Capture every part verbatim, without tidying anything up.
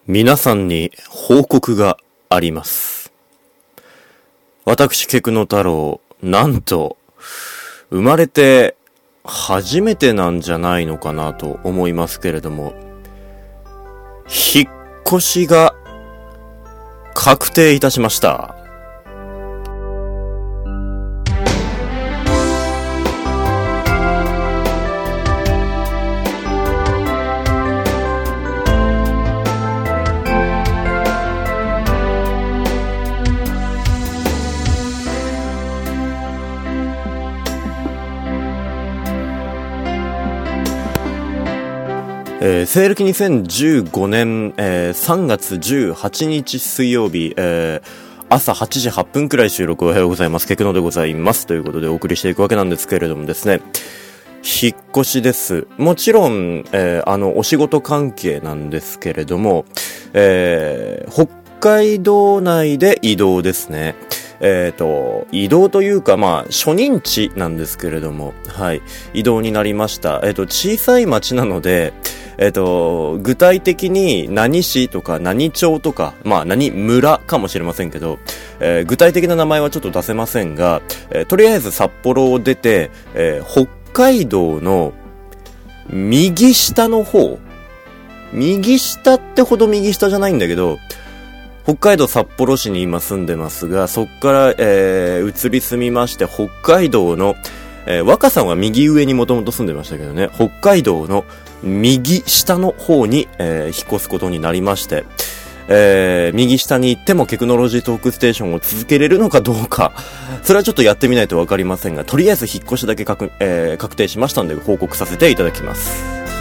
皆さんに報告があります。私、ケクノ太郎、なんと、生まれて初めてなんじゃないのかなと思いますけれども、引っ越しが確定いたしました。えー、西暦にせんじゅうごねん、えー、さんがつじゅうはちにち水曜日、えー、朝はちじはっぷんくらい収録おはようございます。ケクノでございますということでお送りしていくわけなんですけれどもですね、引っ越しです。もちろん、えー、あのお仕事関係なんですけれども、えー、北海道内で移動ですね。えっと、移動というか、まあ、初任地なんですけれども、はい、移動になりました。えっと、小さい町なので、えっと、具体的に何市とか何町とか、まあ何村かもしれませんけど、えー、具体的な名前はちょっと出せませんが、えー、とりあえず札幌を出て、えー、北海道の右下の方、右下ってほど右下じゃないんだけど、北海道札幌市に今住んでますが、そっから、えー、移り住みまして、北海道の、えー、若さんは右上にもともと住んでましたけどね、北海道の右下の方に、えー、引っ越すことになりまして、えー、右下に行ってもテクノロジートークステーションを続けれるのかどうか、それはちょっとやってみないとわかりませんが、とりあえず引っ越しだけ確、えー、確定しましたので報告させていただきます。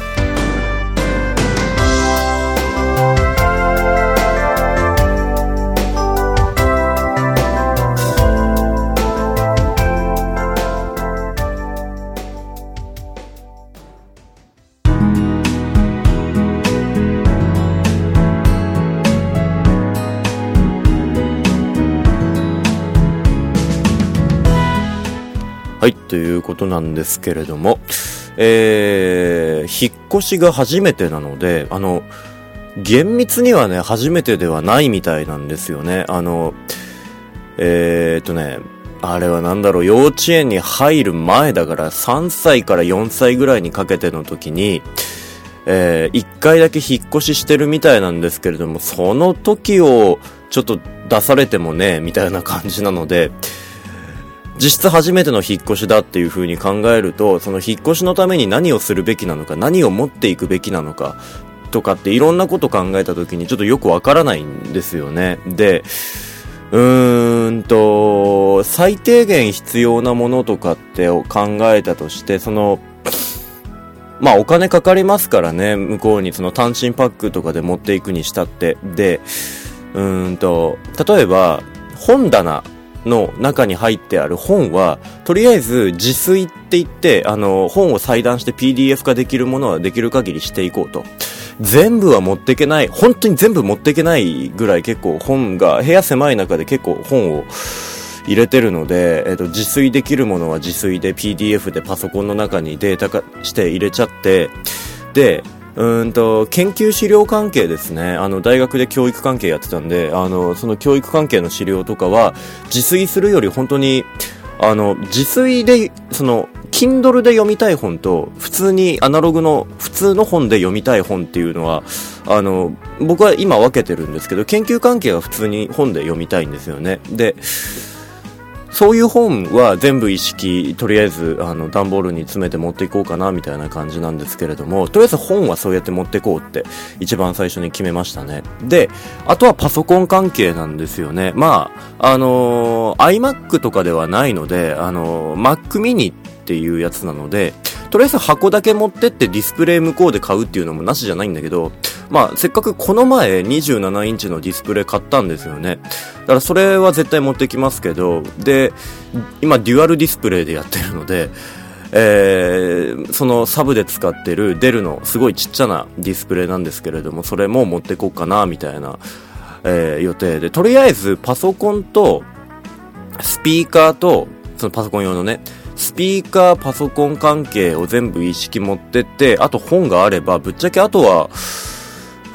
はい、ということなんですけれども、えー、引っ越しが初めてなので、あの、厳密にはね、初めてではないみたいなんですよね。あの、えーっとね、あれはなんだろう、幼稚園に入る前だからさんさいからよんさいぐらいにかけての時に、えー、いっかいだけ引っ越ししてるみたいなんですけれども、その時をちょっと出されてもね、みたいな感じなので、実質初めての引っ越しだっていう風に考えると、その引っ越しのために何をするべきなのか、何を持っていくべきなのか、とかっていろんなこと考えた時にちょっとよくわからないんですよね。で、うーんと、最低限必要なものとかって考えたとして、その、まあお金かかりますからね、向こうにその単身パックとかで持っていくにしたって。で、うーんと、例えば、本棚、の中に入ってある本はとりあえず自炊って言ってあの本を裁断して ピーディーエフ 化できるものはできる限りしていこうと。全部は持っていけない、本当に全部持っていけないぐらい結構本が部屋狭い中で結構本を入れてるので、えっと自炊できるものは自炊で ピーディーエフ でパソコンの中にデータ化して入れちゃって、でうーんと研究資料関係ですね。あの大学で教育関係やってたんで、あのその教育関係の資料とかは自炊するより本当にあの自炊でその Kindle で読みたい本と普通にアナログの普通の本で読みたい本っていうのはあの僕は今分けてるんですけど、研究関係は普通に本で読みたいんですよね。でそういう本は全部一式とりあえずあの段ボールに詰めて持っていこうかなみたいな感じなんですけれども、とりあえず本はそうやって持っていこうって一番最初に決めましたね。であとはパソコン関係なんですよね。まああのー、iMac とかではないので、あのー、Mac mini っていうやつなので、とりあえず箱だけ持ってってディスプレイ向こうで買うっていうのもなしじゃないんだけど、まあせっかくこの前にじゅうななインチのディスプレイ買ったんですよね。だからそれは絶対持ってきますけど、で今デュアルディスプレイでやってるので、えー、そのサブで使ってるデルのすごいちっちゃなディスプレイなんですけれども、それも持ってこうかなみたいな、えー、予定で、とりあえずパソコンとスピーカーとそのパソコン用のねスピーカーパソコン関係を全部一式持ってって、あと本があればぶっちゃけあとは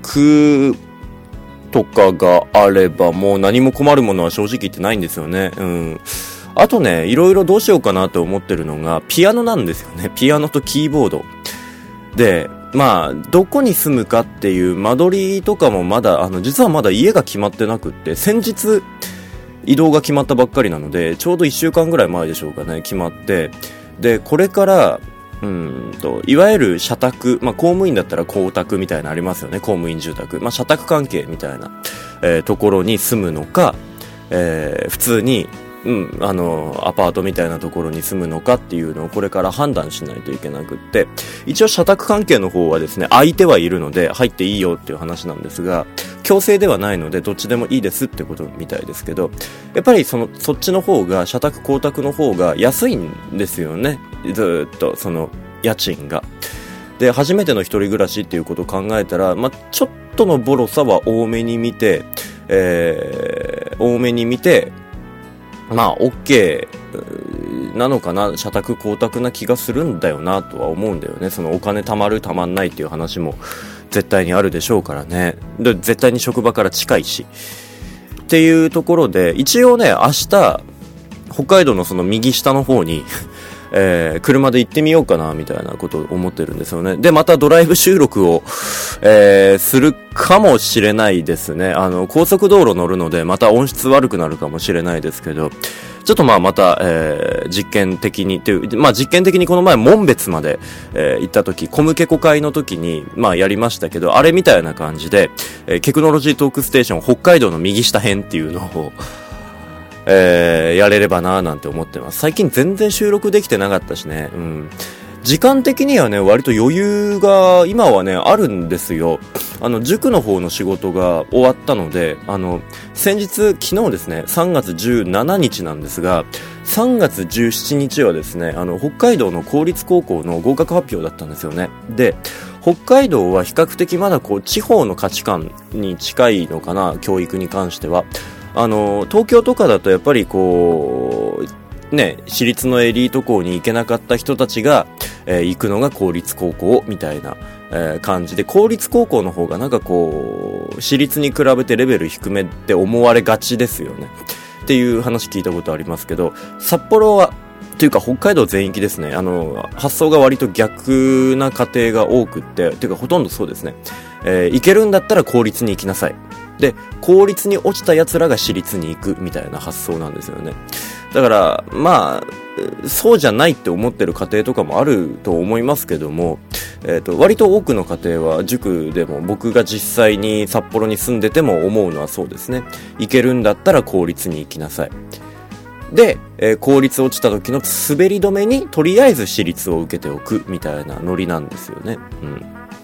宅とかがあればもう何も困るものは正直言ってないんですよね。うん。あとね、いろいろどうしようかなと思ってるのがピアノなんですよね。ピアノとキーボードで、まあどこに住むかっていう間取りとかもまだあの実はまだ家が決まってなくって、先日移動が決まったばっかりなので、ちょうどいっしゅうかんぐらい前でしょうかね、決まって、でこれからうんといわゆる社宅、まあ公務員だったら公宅みたいなのありますよね。公務員住宅、まあ社宅関係みたいな、えー、ところに住むのか、えー、普通にうん、あのアパートみたいなところに住むのかっていうのをこれから判断しないといけなくって、一応社宅関係の方はですね、空いてはいるので入っていいよっていう話なんですが、強制ではないのでどっちでもいいですってことみたいですけど、やっぱりそのそっちの方が、社宅公宅の方が安いんですよね。ずっとその家賃がで、初めての一人暮らしっていうことを考えたら、まあ、ちょっとのボロさは多めに見て、えー、多めに見てまあ OK なのかな、社宅公宅な気がするんだよなとは思うんだよね。そのお金貯まる貯まんないっていう話も絶対にあるでしょうからね。で絶対に職場から近いしっていうところで、一応ね明日北海道のその右下の方にえー、車で行ってみようかなみたいなことを思ってるんですよね。でまたドライブ収録を、えー、するかもしれないですね。あの高速道路乗るのでまた音質悪くなるかもしれないですけど、ちょっとまあまた、えー、実験的にっていう、まあ実験的にこの前紋別まで、えー、行った時、コムケコ会の時にまあやりましたけど、あれみたいな感じで、えー、テクノロジートークステーション北海道の右下編っていうのをえー、やれればなーなんて思ってます。最近全然収録できてなかったしね。うん。時間的にはね、割と余裕が今はね、あるんですよ。あの、塾の方の仕事が終わったので、あの、先日、昨日ですね、さんがつじゅうしちにちなんですが、さんがつじゅうしちにちはですね、あの、北海道の公立高校の合格発表だったんですよね。で、北海道は比較的まだこう、地方の価値観に近いのかな、教育に関しては。あの東京とかだとやっぱりこうね、私立のエリート校に行けなかった人たちが、えー、行くのが公立高校みたいな、えー、感じで、公立高校の方がなんかこう私立に比べてレベル低めって思われがちですよねっていう話聞いたことありますけど、札幌はというか北海道全域ですね、あの発想が割と逆な家庭が多くって、というかほとんどそうですね、えー、行けるんだったら公立に行きなさいで、公立に落ちた奴らが私立に行くみたいな発想なんですよね。だからまあそうじゃないって思ってる家庭とかもあると思いますけども、えーと、割と多くの家庭は塾でも、僕が実際に札幌に住んでても思うのはそうですね。行けるんだったら公立に行きなさいで、えー、公立落ちた時の滑り止めにとりあえず私立を受けておくみたいなノリなんですよね。うん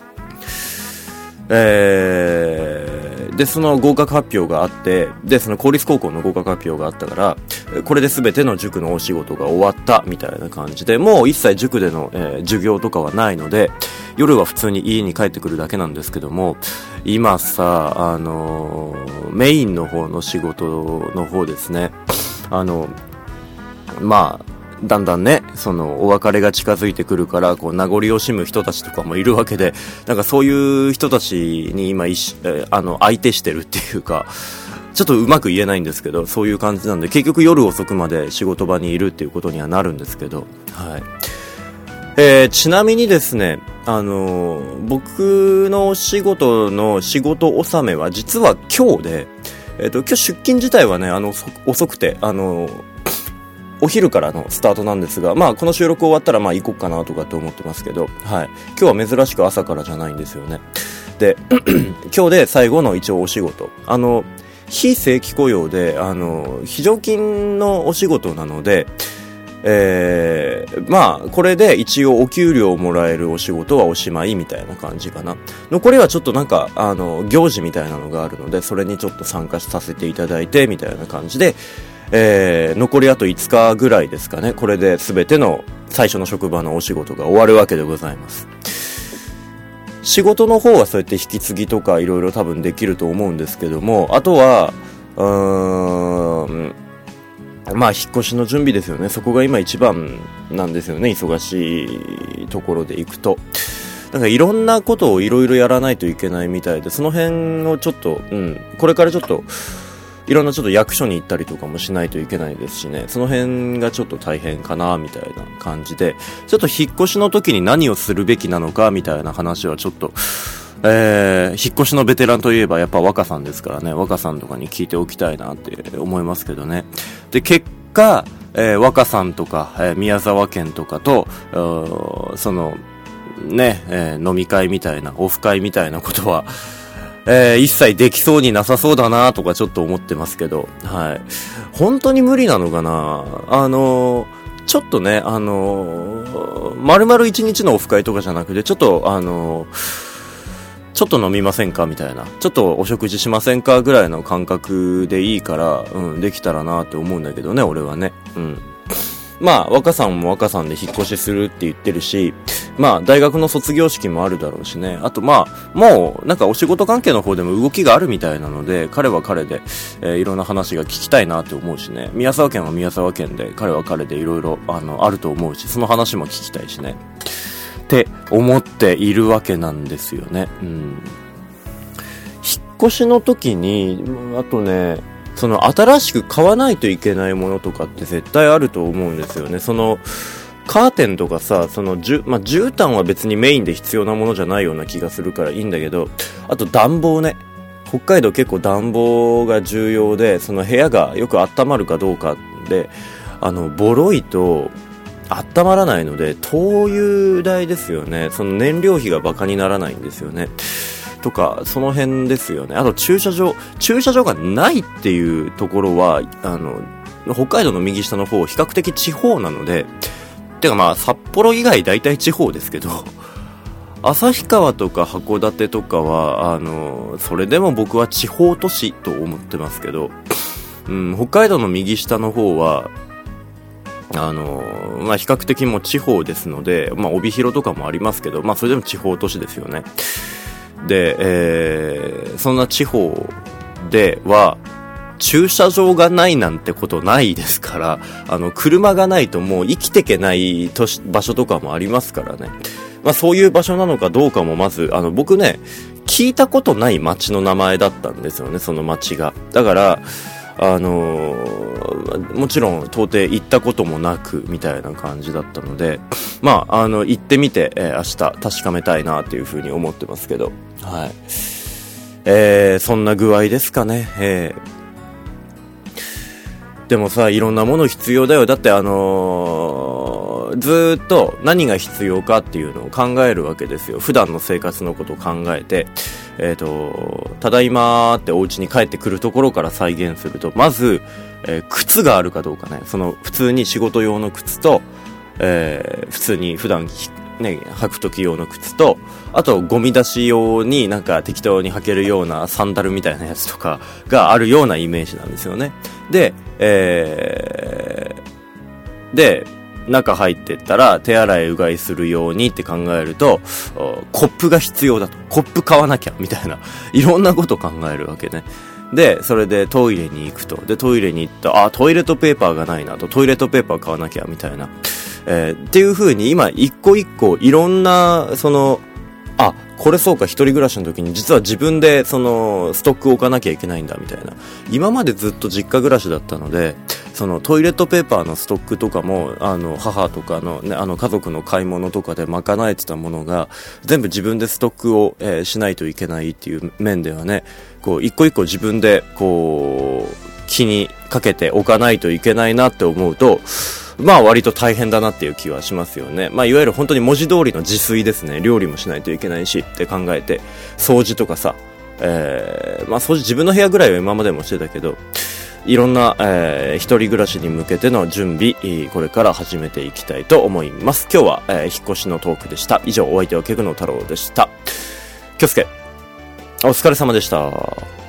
えー、でその合格発表があって、でその公立高校の合格発表があったから、これで全ての塾のお仕事が終わったみたいな感じで、もう一切塾での、えー、授業とかはないので、夜は普通に家に帰ってくるだけなんですけども、今さあのー、メインの方の仕事の方ですね、あのまあだんだんね、そのお別れが近づいてくるから、こう名残惜しむ人たちとかもいるわけで、なんかそういう人たちに今いし、えー、あの相手してるっていうか、ちょっとうまく言えないんですけど、そういう感じなんで、結局夜遅くまで仕事場にいるっていうことにはなるんですけど、はい。えー、ちなみにですね、あのー、僕のお仕事の仕事納めは実は今日で、えっと今日出勤自体はね、あの遅くて、あのーお昼からのスタートなんですが、まあこの収録終わったらまあ行こうかなとかって思ってますけど、はい。今日は珍しく朝からじゃないんですよね。で、今日で最後の一応お仕事。あの、非正規雇用で、あの、非常勤のお仕事なので、えー、まあこれで一応お給料をもらえるお仕事はおしまいみたいな感じかな。残りはちょっとなんか、あの、行事みたいなのがあるので、それにちょっと参加させていただいて、みたいな感じで、えー、残りあといつかぐらいですかね。これで全ての最初の職場のお仕事が終わるわけでございます。仕事の方はそうやって引き継ぎとかいろいろ多分できると思うんですけども、あとはうーんまあ引っ越しの準備ですよね。そこが今一番なんですよね、忙しいところで行くと。 なんかいろんなことをいろいろやらないといけないみたいで、その辺をちょっと、うん、これからちょっと、いろんなちょっと役所に行ったりとかもしないといけないですしね、その辺がちょっと大変かなみたいな感じで、ちょっと引っ越しの時に何をするべきなのかみたいな話はちょっと、えー、引っ越しのベテランといえばやっぱ若さんですからね、若さんとかに聞いておきたいなって思いますけどね。で、結果、えー、若さんとか、えー、宮沢県とかと、その、ね、えー、飲み会みたいな、オフ会みたいなことは、えー、一切できそうになさそうだなとかちょっと思ってますけど、はい。本当に無理なのかな。あのー、ちょっとね、あのー、丸々一日のオフ会とかじゃなくて、ちょっと、あのー、ちょっと飲みませんかみたいな、ちょっとお食事しませんかぐらいの感覚でいいから、うん、できたらなって思うんだけどね、俺はね。うん。まあ、若さんも若さんで引っ越しするって言ってるし、まあ、大学の卒業式もあるだろうしね。あと、まあ、もう、なんかお仕事関係の方でも動きがあるみたいなので、彼は彼で、えー、いろんな話が聞きたいなって思うしね。宮沢県は宮沢県で、彼は彼でいろいろ、あの、あると思うし、その話も聞きたいしね。って思っているわけなんですよね。うん。引っ越しの時に、あとね、その新しく買わないといけないものとかって絶対あると思うんですよね。そのカーテンとかさ、そのじゅ、まあ、絨毯は別にメインで必要なものじゃないような気がするからいいんだけど、あと暖房ね。北海道結構暖房が重要で、その部屋がよく温まるかどうかで、あのボロいと温まらないので、灯油代ですよね。その燃料費がバカにならないんですよね。とか、その辺ですよね。あと駐車場、駐車場がないっていうところは、あの、北海道の右下の方、比較的地方なので、てかまあ、札幌以外大体地方ですけど、旭川とか函館とかは、あの、それでも僕は地方都市と思ってますけど、うん、北海道の右下の方は、あのまあ、比較的もう地方ですので、まあ、帯広とかもありますけど、まあ、それでも地方都市ですよね。で、えー、そんな地方では、駐車場がないなんてことないですから、あの、車がないともう生きてけない都市場所とかもありますからね。まあ、そういう場所なのかどうかもまず、あの、僕ね、聞いたことない町の名前だったんですよね、その町が。だから、あのー、もちろん到底行ったこともなくみたいな感じだったので、まあ、あの行ってみて、えー、明日確かめたいなというふうに思ってますけど、はい、えー、そんな具合ですかね。えー、でもさ、いろんなもの必要だよ。だってあのー、ずーっと何が必要かっていうのを考えるわけですよ。普段の生活のことを考えて、えーと、ただいまーってお家に帰ってくるところから再現すると、まず、えー、靴があるかどうかね。その普通に仕事用の靴と、えー、普通に普段ね、履く時用の靴と、あとゴミ出し用になんか適当に履けるようなサンダルみたいなやつとかがあるようなイメージなんですよね。で、えー、で、中入ってったら手洗いうがいするようにって考えると、コップが必要だと。コップ買わなきゃみたいな、いろんなこと考えるわけね。で、それでトイレに行くと。で、トイレに行った。あ、トイレットペーパーがないなと。トイレットペーパー買わなきゃみたいな。えー、っていう風に今一個一個いろんな、その、あ、これそうか、一人暮らしの時に実は自分でそのストックを置かなきゃいけないんだみたいな。今までずっと実家暮らしだったので、そのトイレットペーパーのストックとかも、あの母とかのね、あの家族の買い物とかで賄えてたものが全部自分でストックを、えー、しないといけないっていう面ではね、こう一個一個自分でこう気にかけておかないといけないなって思うと、まあ割と大変だなっていう気はしますよね。まあいわゆる本当に文字通りの自炊ですね。料理もしないといけないしって考えて、掃除とかさ、えー、まあ掃除自分の部屋ぐらいは今までもしてたけど、いろんな、えー、一人暮らしに向けての準備、これから始めていきたいと思います。今日は、えー、引っ越しのトークでした。以上、お相手はケグノ太郎でした。きょすけ、お疲れ様でした。